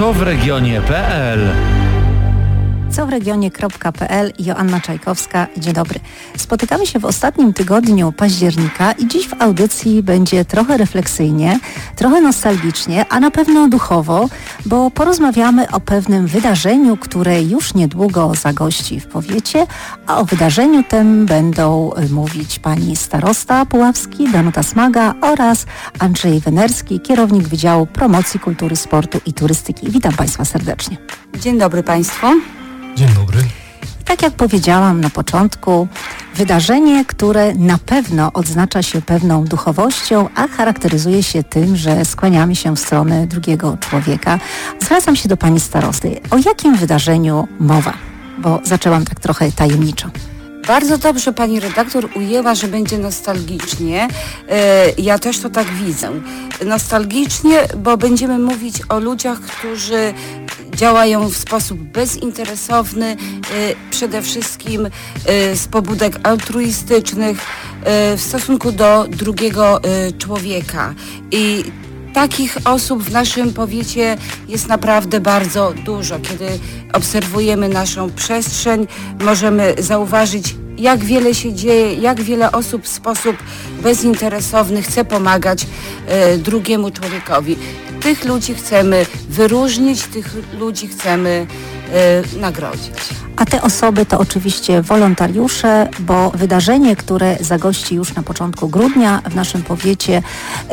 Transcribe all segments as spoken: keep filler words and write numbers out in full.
co w regionie kropka pe el. co w regionie kropka pe el, Joanna Czajkowska. Dzień dobry. Spotykamy się w ostatnim tygodniu października i dziś w audycji będzie trochę refleksyjnie, trochę nostalgicznie, a na pewno duchowo, bo porozmawiamy o pewnym wydarzeniu, które już niedługo zagości w powiecie, a o wydarzeniu tym będą mówić pani starosta puławski Danuta Smaga oraz Andrzej Wenerski, kierownik Wydziału Promocji Kultury, Sportu i Turystyki. Witam Państwa serdecznie. Dzień dobry Państwu. Dzień dobry. I tak jak powiedziałam na początku, wydarzenie, które na pewno odznacza się pewną duchowością, a charakteryzuje się tym, że skłaniamy się w stronę drugiego człowieka. Zwracam się do pani starosty. O jakim wydarzeniu mowa? Bo zaczęłam tak trochę tajemniczo. Bardzo dobrze pani redaktor ujęła, że będzie nostalgicznie. Ja też to tak widzę. Nostalgicznie, bo będziemy mówić o ludziach, którzy działają w sposób bezinteresowny, przede wszystkim z pobudek altruistycznych w stosunku do drugiego człowieka. I takich osób w naszym powiecie jest naprawdę bardzo dużo. Kiedy obserwujemy naszą przestrzeń, możemy zauważyć, jak wiele się dzieje, jak wiele osób w sposób bezinteresowny chce pomagać e, drugiemu człowiekowi. Tych ludzi chcemy wyróżnić, tych ludzi chcemy e, nagrodzić. A te osoby to oczywiście wolontariusze, bo wydarzenie, które zagości już na początku grudnia w naszym powiecie,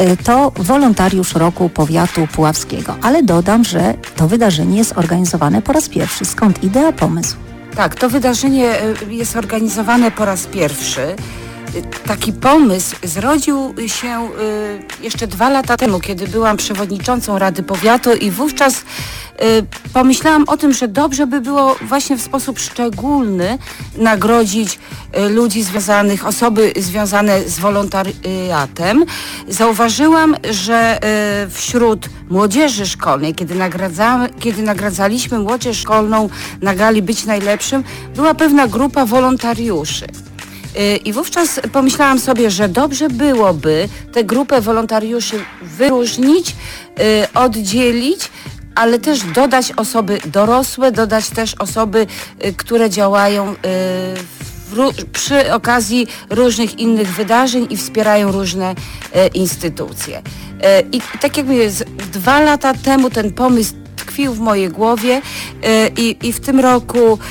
to wolontariusz roku powiatu puławskiego. Ale dodam, że to wydarzenie jest organizowane po raz pierwszy. Skąd idea, pomysł? Tak, to wydarzenie jest organizowane po raz pierwszy. Taki pomysł zrodził się jeszcze dwa lata temu, kiedy byłam przewodniczącą Rady Powiatu i wówczas pomyślałam o tym, że dobrze by było właśnie w sposób szczególny nagrodzić ludzi związanych, osoby związane z wolontariatem. Zauważyłam, że wśród młodzieży szkolnej, kiedy, nagradza, kiedy nagradzaliśmy młodzież szkolną na gali Być Najlepszym, była pewna grupa wolontariuszy. I wówczas pomyślałam sobie, że dobrze byłoby tę grupę wolontariuszy wyróżnić, oddzielić, ale też dodać osoby dorosłe, dodać też osoby, które działają w, przy okazji różnych innych wydarzeń i wspierają różne instytucje. I tak jakby dwa lata temu ten pomysł tkwił w mojej głowie i, i w tym roku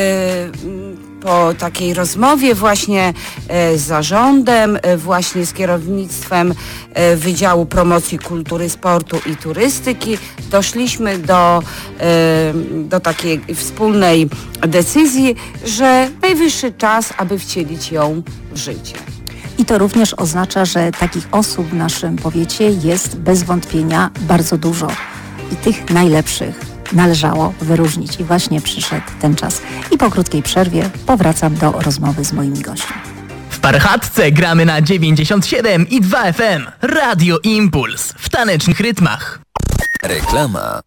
po takiej rozmowie właśnie z zarządem, właśnie z kierownictwem Wydziału Promocji Kultury, Sportu i Turystyki doszliśmy do, do takiej wspólnej decyzji, że najwyższy czas, aby wcielić ją w życie. I to również oznacza, że takich osób w naszym powiecie jest bez wątpienia bardzo dużo. I tych najlepszych należało wyróżnić. I właśnie przyszedł ten czas. I po krótkiej przerwie powracam do rozmowy z moimi gośćmi. W Parchatce gramy na dziewięćdziesiąt siedem i dwa F M. Radio Impuls w tanecznych rytmach. Reklama.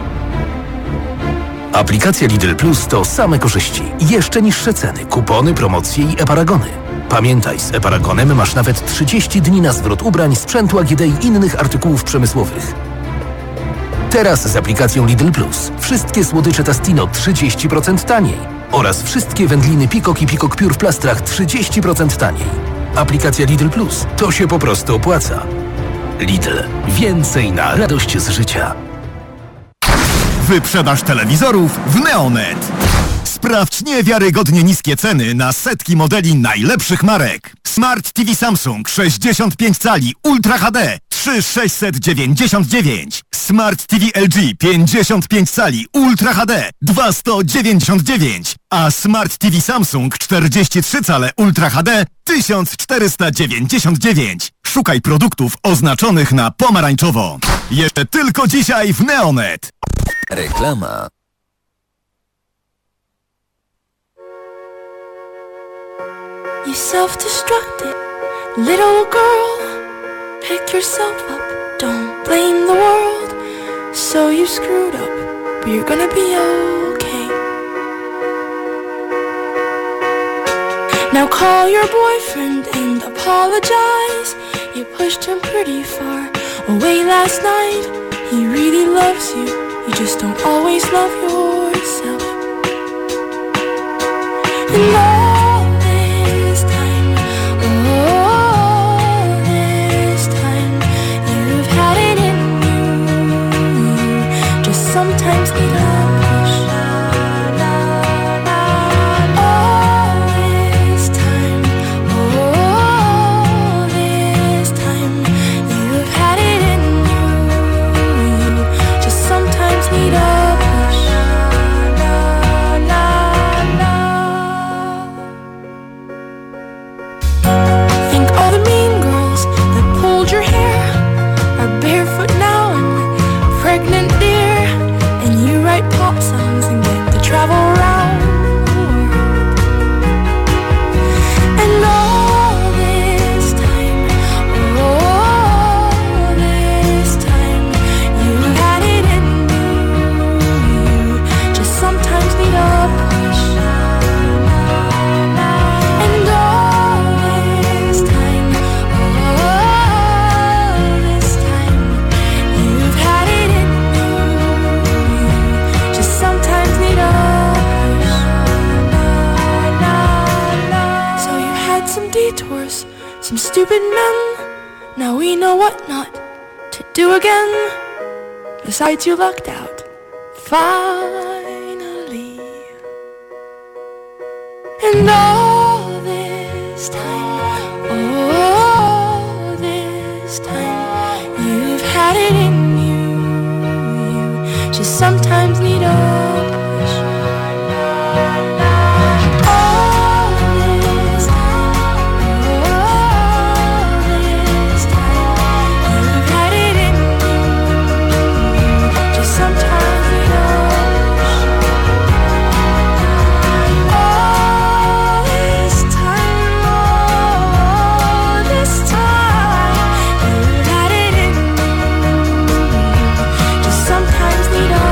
Aplikacja Lidl Plus to same korzyści. Jeszcze niższe ceny, kupony, promocje i e-paragony. Pamiętaj, z e-paragonem masz nawet trzydzieści dni na zwrot ubrań, sprzętu A G D i innych artykułów przemysłowych. Teraz z aplikacją Lidl Plus wszystkie słodycze Tastino trzydzieści procent taniej oraz wszystkie wędliny Pikok i Pikok Pure w plastrach trzydzieści procent taniej. Aplikacja Lidl Plus to się po prostu opłaca. Lidl. Więcej na radość z życia. Wyprzedaż telewizorów w Neonet. Sprawdź niewiarygodnie niskie ceny na setki modeli najlepszych marek. Smart T V Samsung sześćdziesiąt pięć cali Ultra H D trzy tysiące sześćset dziewięćdziesiąt dziewięć. Smart T V L G pięćdziesiąt pięć cali Ultra H D dwa tysiące sto dziewięćdziesiąt dziewięć, a Smart T V Samsung czterdzieści trzy cale Ultra H D tysiąc czterysta dziewięćdziesiąt dziewięć. Szukaj produktów oznaczonych na pomarańczowo. Jeszcze tylko dzisiaj w Neonet. Reklama. You self-destructed, little girl. Pick yourself up, don't blame the world. So you screwed up, but you're gonna be okay. Now call your boyfriend and apologize. You pushed him pretty far away last night. He really loves you You just don't always love yourself. And all this time, all this time, you've had it in you. Just sometimes need a push. All this time, all this time, you've had it in you. Just sometimes need a push. Think all the mean girls that pulled your hair are barefoot now and pregnant, dear. And you write pop songs and get to travel around the world. And all this time, all this time, you had it in you. Just sometimes need a push. And all this time, all this time, you've had it in you. Just sometimes need a push. So you had some detours, some stupid men. Now we know what not to do again. Besides, you lucked out. Finally. And all this time, all this time, you've had it in you. You just sometimes need a push. All this time, all this time, you've had it in you. Just sometimes need a push. All this time, all this time, you've had it in you. Just sometimes need a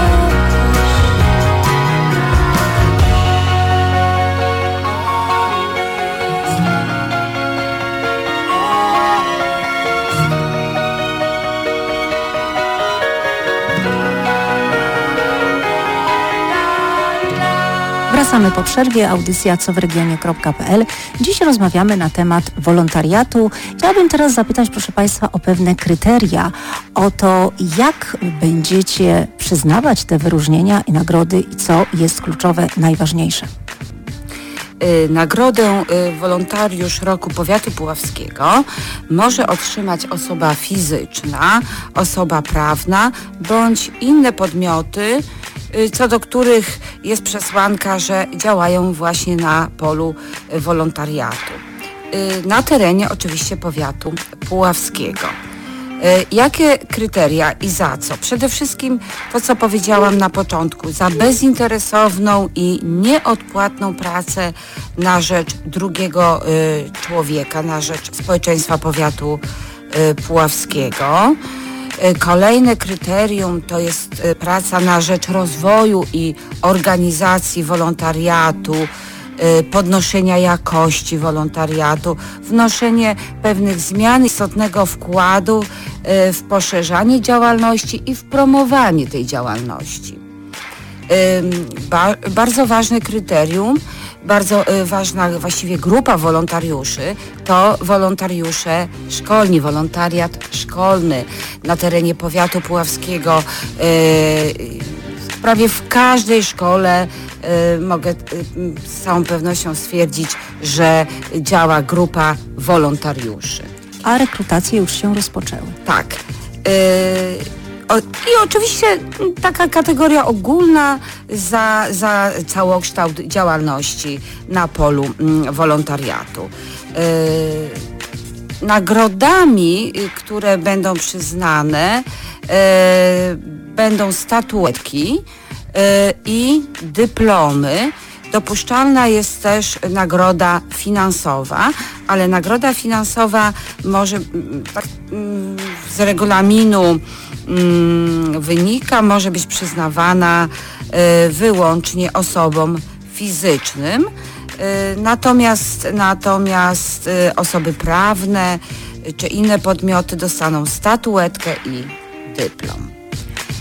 Wracamy po przerwie, audycja co w regionie kropka p l. Dziś rozmawiamy na temat wolontariatu. Chciałabym teraz zapytać, proszę Państwa, o pewne kryteria, o to, jak będziecie przyznawać te wyróżnienia i nagrody i co jest kluczowe, najważniejsze. Y, Nagrodę y, Wolontariusz Roku Powiatu Puławskiego może otrzymać osoba fizyczna, osoba prawna bądź inne podmioty, y, co do których jest przesłanka, że działają właśnie na polu y, wolontariatu. Y, Na terenie oczywiście powiatu puławskiego. Y, Jakie kryteria i za co? Przede wszystkim to, co powiedziałam na początku, za bezinteresowną i nieodpłatną pracę na rzecz drugiego y, człowieka, na rzecz społeczeństwa powiatu y, puławskiego. Y, Kolejne kryterium to jest y, praca na rzecz rozwoju i organizacji wolontariatu, y, podnoszenia jakości wolontariatu, wnoszenie pewnych zmian, istotnego wkładu y, w poszerzanie działalności i w promowanie tej działalności. Ym, ba- bardzo ważne kryterium, bardzo y, ważna właściwie grupa wolontariuszy to wolontariusze szkolni, wolontariat szkolny na terenie powiatu puławskiego. Y, prawie w każdej szkole y, mogę y, z całą pewnością stwierdzić, że działa grupa wolontariuszy. A rekrutacje już się rozpoczęły. Tak. Y, o, I oczywiście taka kategoria ogólna za, za całokształt działalności na polu mm, wolontariatu. Y, nagrodami, y, które będą przyznane, y, będą statuetki y, i dyplomy. Dopuszczalna jest też nagroda finansowa, ale nagroda finansowa może tak, z regulaminu wynika, może być przyznawana wyłącznie osobom fizycznym. Natomiast, natomiast osoby prawne czy inne podmioty dostaną statuetkę i dyplom.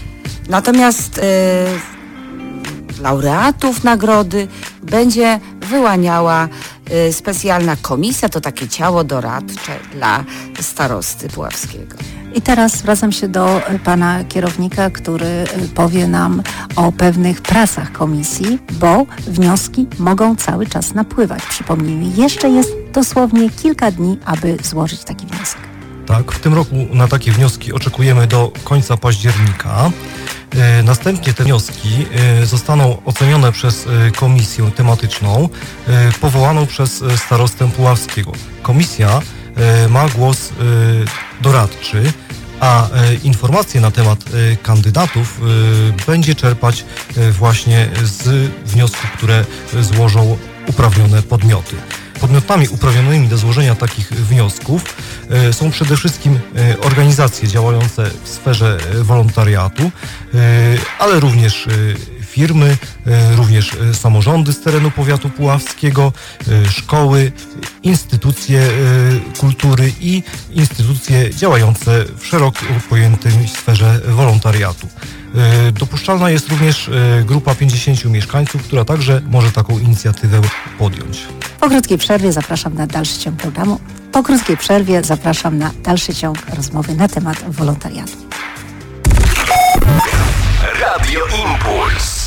Natomiast y, laureatów nagrody będzie wyłaniała y, specjalna komisja, to takie ciało doradcze dla starosty puławskiego. I teraz zwracam się do pana kierownika, który powie nam o pewnych pracach komisji, bo wnioski mogą cały czas napływać. Przypomnijmy, jeszcze jest dosłownie kilka dni, aby złożyć taki wniosek. Tak, w tym roku na takie wnioski oczekujemy do końca października. E, następnie te wnioski e, zostaną ocenione przez e, komisję tematyczną e, powołaną przez e, starostę puławskiego. Komisja e, ma głos e, doradczy, a e, informacje na temat e, kandydatów e, będzie czerpać e, właśnie z wniosków, które złożą uprawnione podmioty. Podmiotami uprawnionymi do złożenia takich wniosków e, są przede wszystkim e, organizacje działające w sferze e, wolontariatu, e, ale również e, firmy, e, również e, samorządy z terenu powiatu puławskiego, e, szkoły, instytucje e, kultury i instytucje działające w szeroko pojętej sferze wolontariatu. E, dopuszczalna jest również e, grupa pięćdziesięciu mieszkańców, która także może taką inicjatywę podjąć. Po krótkiej przerwie zapraszam na dalszy ciąg programu. Po krótkiej przerwie zapraszam na dalszy ciąg rozmowy na temat wolontariatu. Radio Impuls.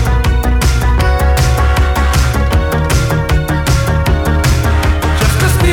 Just to speak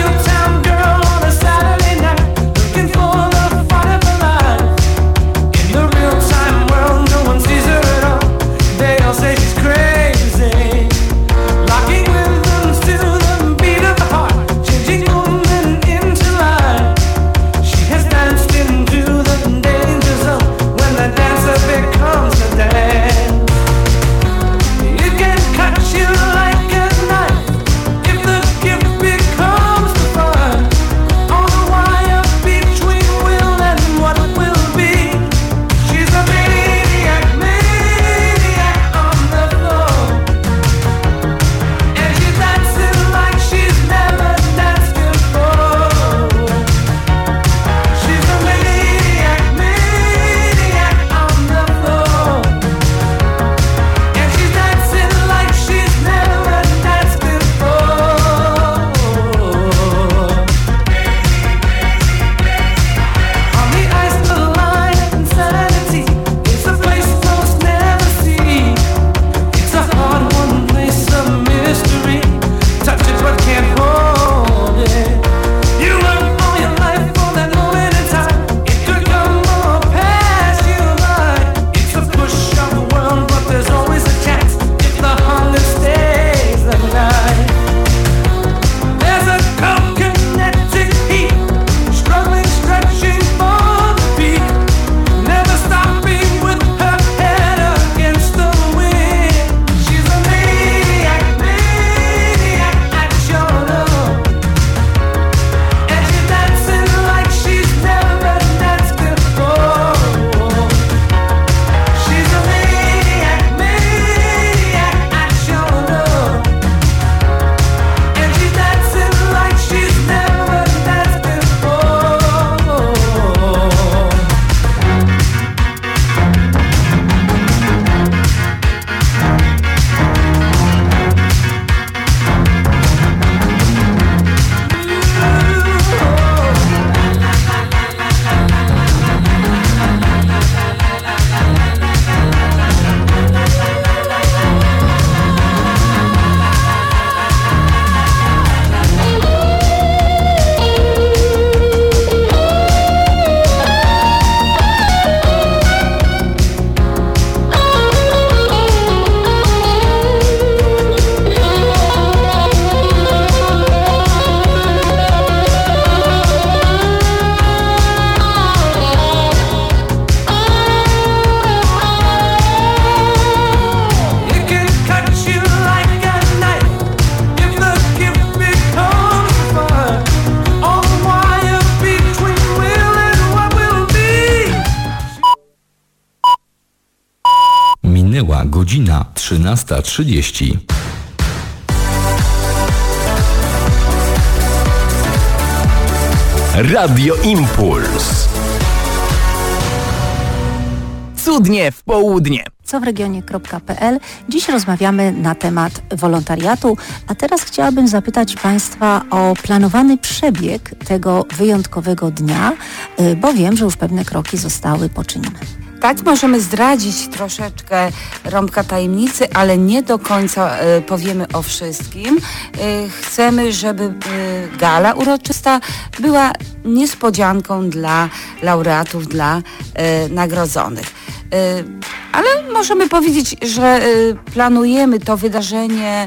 Sobota, godzina trzynasta trzydzieści. Radio Impuls. Cudnie w południe. co w regionie kropka pe el. Dziś rozmawiamy na temat wolontariatu, a teraz chciałabym zapytać Państwa o planowany przebieg tego wyjątkowego dnia, bo wiem, że już pewne kroki zostały poczynione. Tak, możemy zdradzić troszeczkę rąbka tajemnicy, ale nie do końca y, powiemy o wszystkim. Y, chcemy, żeby y, gala uroczysta była niespodzianką dla laureatów, dla y, nagrodzonych. Y, ale możemy powiedzieć, że y, planujemy to wydarzenie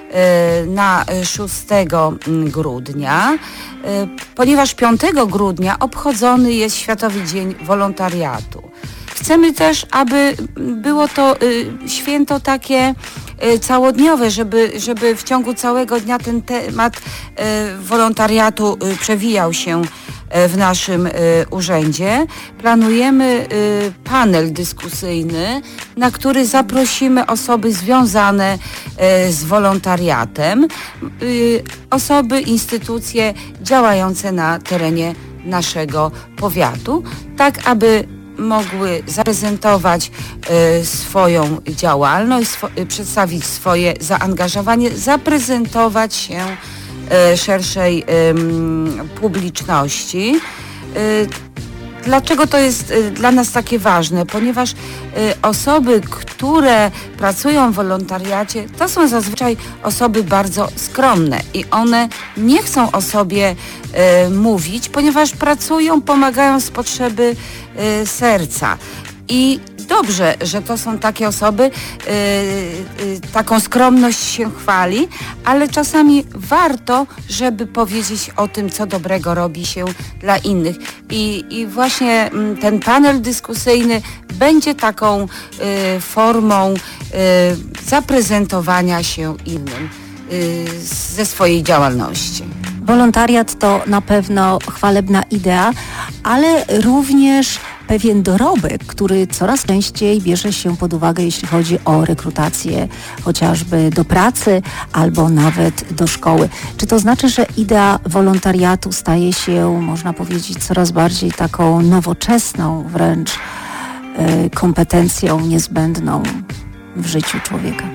y, na szóstego grudnia, y, ponieważ piątego grudnia obchodzony jest Światowy Dzień Wolontariatu. Chcemy też, aby było to y, święto takie y, całodniowe, żeby, żeby w ciągu całego dnia ten temat y, wolontariatu y, przewijał się y, w naszym y, urzędzie. Planujemy y, panel dyskusyjny, na który zaprosimy osoby związane y, z wolontariatem, y, osoby, instytucje działające na terenie naszego powiatu, tak aby mogły zaprezentować y, swoją działalność, swo, y, przedstawić swoje zaangażowanie, zaprezentować się y, szerszej y, publiczności. Y, Dlaczego to jest y, dla nas takie ważne? Ponieważ y, osoby, które pracują w wolontariacie, to są zazwyczaj osoby bardzo skromne i one nie chcą o sobie y, mówić, ponieważ pracują, pomagają z potrzeby y, serca. I dobrze, że to są takie osoby, yy, yy, taką skromność się chwali, ale czasami warto, żeby powiedzieć o tym, co dobrego robi się dla innych. I, i właśnie mm, ten panel dyskusyjny będzie taką yy, formą yy, zaprezentowania się innym yy, ze swojej działalności. Wolontariat to na pewno chwalebna idea, ale również pewien dorobek, który coraz częściej bierze się pod uwagę, jeśli chodzi o rekrutację chociażby do pracy albo nawet do szkoły. Czy to znaczy, że idea wolontariatu staje się, można powiedzieć, coraz bardziej taką nowoczesną wręcz y, kompetencją niezbędną w życiu człowieka?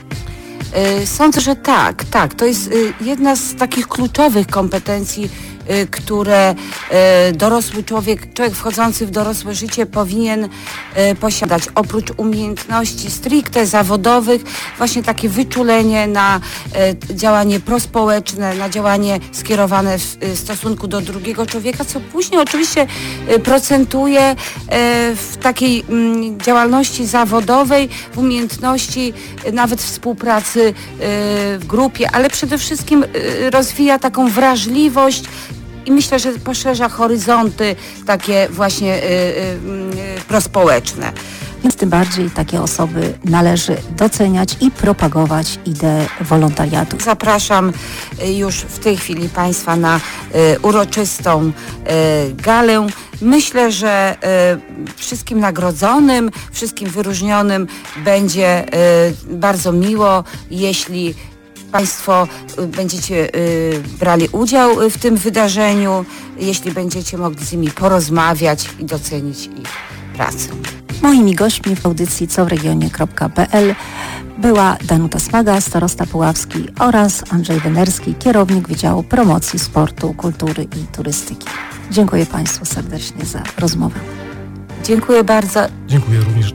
Sądzę, że tak, tak. To jest jedna z takich kluczowych kompetencji, które dorosły człowiek, człowiek wchodzący w dorosłe życie powinien posiadać. Oprócz umiejętności stricte zawodowych, właśnie takie wyczulenie na działanie prospołeczne, na działanie skierowane w stosunku do drugiego człowieka, co później oczywiście procentuje w takiej działalności zawodowej, w umiejętności nawet współpracy w grupie, ale przede wszystkim rozwija taką wrażliwość i myślę, że poszerza horyzonty takie właśnie y, y, y, prospołeczne. Więc tym bardziej takie osoby należy doceniać i propagować ideę wolontariatu. Zapraszam już w tej chwili Państwa na y, uroczystą y, galę. Myślę, że y, wszystkim nagrodzonym, wszystkim wyróżnionym będzie y, bardzo miło, jeśli Państwo będziecie y, brali udział w tym wydarzeniu, jeśli będziecie mogli z nimi porozmawiać i docenić ich pracę. Moimi gośćmi w audycji co w regionie kropka pe el była Danuta Smaga, starosta puławski, oraz Andrzej Wenerski, kierownik Wydziału Promocji Sportu, Kultury i Turystyki. Dziękuję Państwu serdecznie za rozmowę. Dziękuję bardzo. Dziękuję również.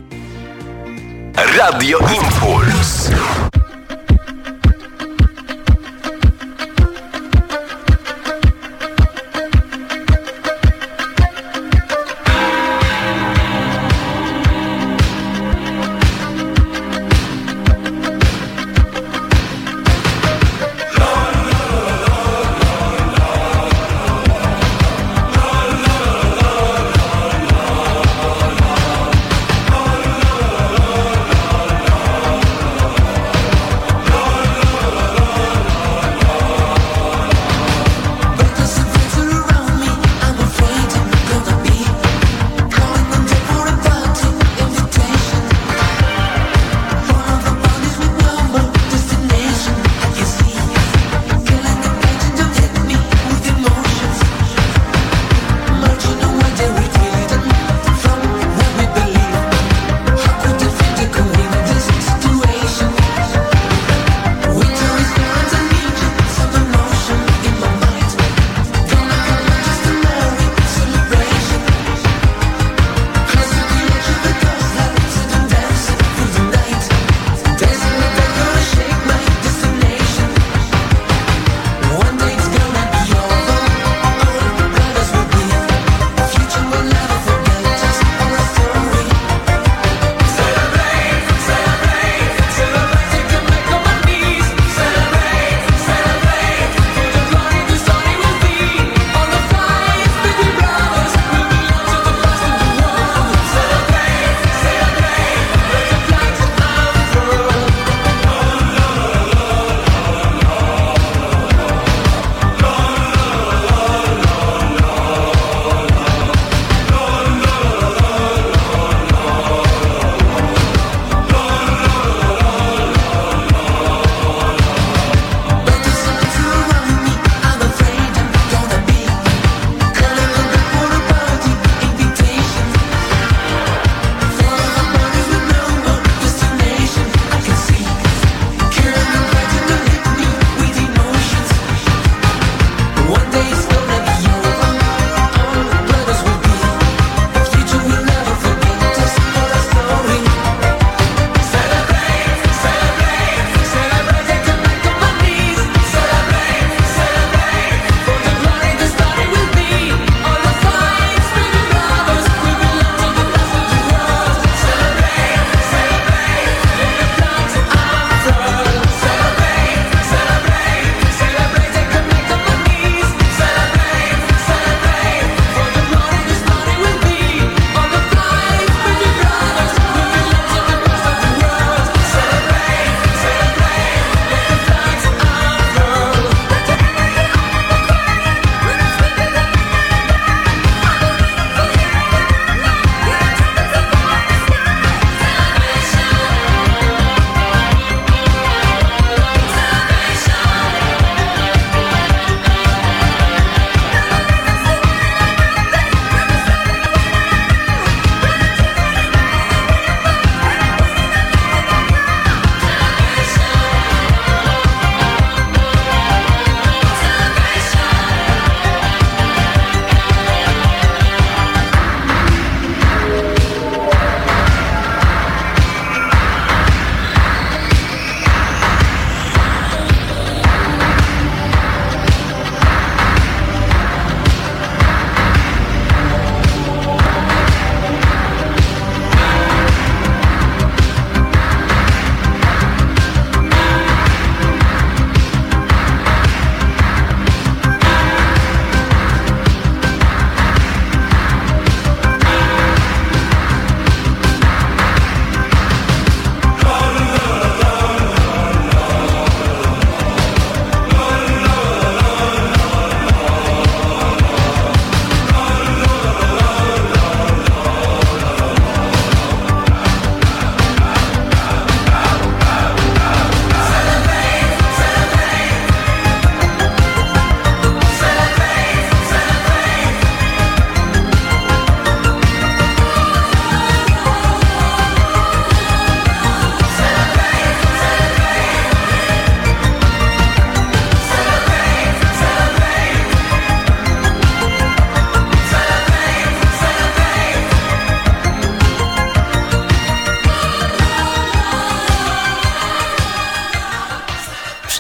Radio Impuls.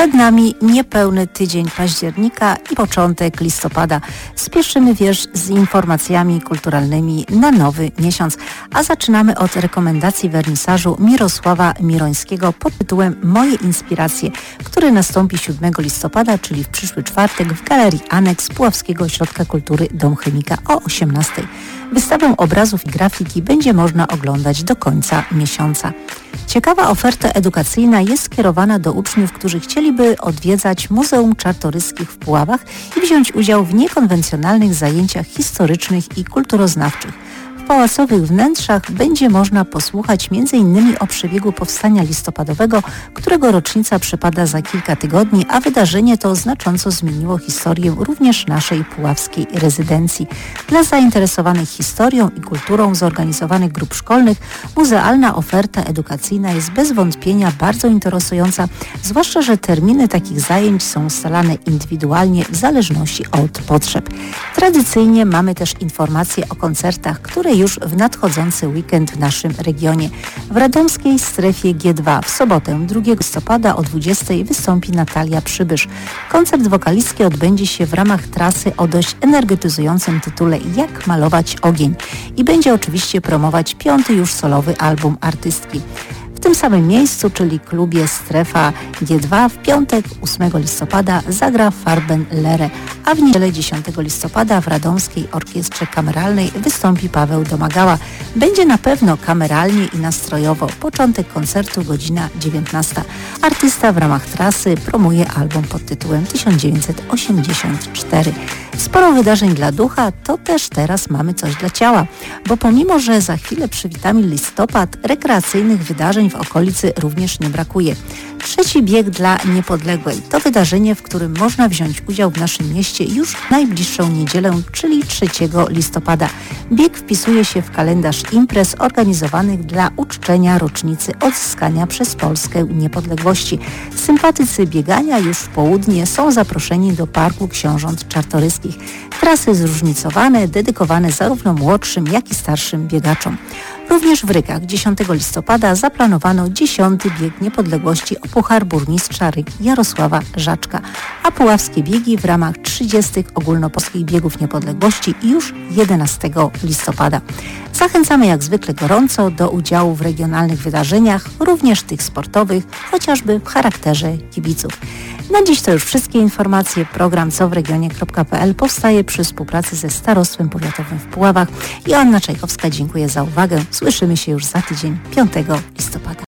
Przed nami niepełny tydzień października i początek listopada. Spieszymy wiesz z informacjami kulturalnymi na nowy miesiąc. A zaczynamy od rekomendacji wernisażu Mirosława Mirońskiego pod tytułem Moje inspiracje, który nastąpi siódmego listopada, czyli w przyszły czwartek w Galerii Aneks Puławskiego Ośrodka Kultury Dom Chemika o osiemnastej. Wystawę obrazów i grafiki będzie można oglądać do końca miesiąca. Ciekawa oferta edukacyjna jest skierowana do uczniów, którzy chcieliby odwiedzać Muzeum Czartoryskich w Puławach i wziąć udział w niekonwencjonalnych zajęciach historycznych i kulturoznawczych. W pałacowych wnętrzach będzie można posłuchać między innymi o przebiegu powstania listopadowego, którego rocznica przypada za kilka tygodni, a wydarzenie to znacząco zmieniło historię również naszej puławskiej rezydencji. Dla zainteresowanych historią i kulturą zorganizowanych grup szkolnych muzealna oferta edukacyjna jest bez wątpienia bardzo interesująca, zwłaszcza że terminy takich zajęć są ustalane indywidualnie w zależności od potrzeb. Tradycyjnie mamy też informacje o koncertach, które już w nadchodzący weekend w naszym regionie. W radomskiej strefie G dwa w sobotę drugiego listopada o dwudziestej wystąpi Natalia Przybysz. Koncert wokalistki odbędzie się w ramach trasy o dość energetyzującym tytule Jak malować ogień i będzie oczywiście promować piąty już solowy album artystki. W tym samym miejscu, czyli klubie Strefa G dwa w piątek ósmego listopada zagra Farben Lere, a w niedzielę dziesiątego listopada w Radomskiej Orkiestrze Kameralnej wystąpi Paweł Domagała. Będzie na pewno kameralnie i nastrojowo. Początek koncertu godzina dziewiętnasta. Artysta w ramach trasy promuje album pod tytułem tysiąc dziewięćset osiemdziesiąt cztery. Sporo wydarzeń dla ducha, to też teraz mamy coś dla ciała, bo pomimo, że za chwilę przywitamy listopad, rekreacyjnych wydarzeń w okolicy również nie brakuje. Trzeci bieg dla niepodległej to wydarzenie, w którym można wziąć udział w naszym mieście już w najbliższą niedzielę, czyli trzeciego listopada. Bieg wpisuje się w kalendarz imprez organizowanych dla uczczenia rocznicy odzyskania przez Polskę niepodległości. Sympatycy biegania już w południe są zaproszeni do Parku Książąt Czartoryskich. Trasy zróżnicowane, dedykowane zarówno młodszym, jak i starszym biegaczom. Również w Rykach dziesiątego listopada zaplanowano dziesiąty bieg niepodległości o puchar burmistrza Ryk Jarosława Żaczka, a puławskie biegi w ramach trzydziestych ogólnopolskich biegów niepodległości już jedenastego listopada. Zachęcamy jak zwykle gorąco do udziału w regionalnych wydarzeniach, również tych sportowych, chociażby w charakterze kibiców. Na dziś to już wszystkie informacje. Program co w regionie kropka p l powstaje przy współpracy ze Starostwem Powiatowym w Puławach. Joanna Czajkowska, dziękuję za uwagę. Słyszymy się już za tydzień, piątego listopada.